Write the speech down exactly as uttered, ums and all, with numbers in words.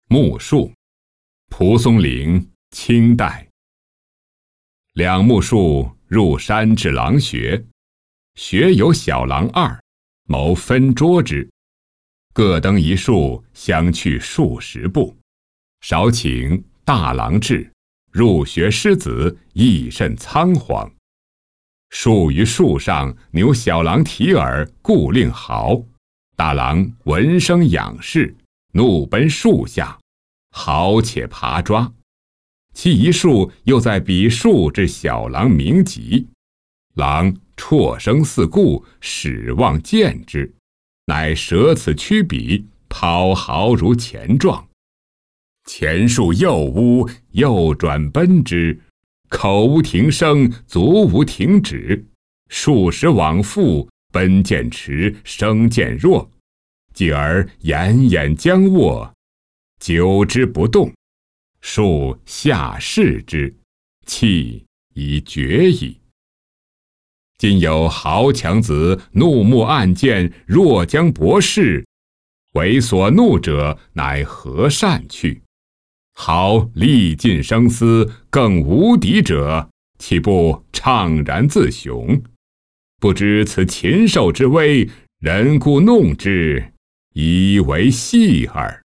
木树，蒲松龄，清代。两木树入山至狼穴，穴有小狼二，谋分捉之。各登一树，相去数十步。少请大狼至，入穴失子，亦甚仓皇。树于树上扭小狼蹄耳，故令嚎。大狼闻声仰视，怒奔树下，嚎且爬抓。其一树又在彼树之小狼鸣疾，狼啜声四顾，始望见之，乃舍此躯彼，抛毫如前状。前树又呜，又转奔之，口无停声，足无停止，数十往复，奔渐迟，声渐弱，继而眼眼将握，久之不动。树下视之，气已绝矣。今有豪强子怒目暗见，若将博士，为所怒者，乃何善去？豪历尽生思，更无敌者，岂不怅然自雄？不知此禽兽之威，人故弄之，以为戏耳。